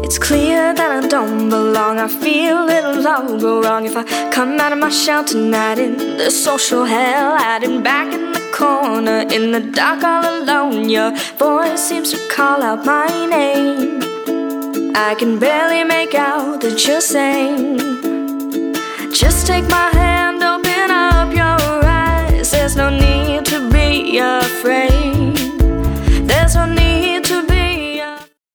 It's clear that I don't belong. I feel it'll all go wrong if I come out of my shell tonight in the social hell. Hiding back in the corner, in the dark all alone. Your voice seems to call out my name. I can barely make out that you're saying, just take my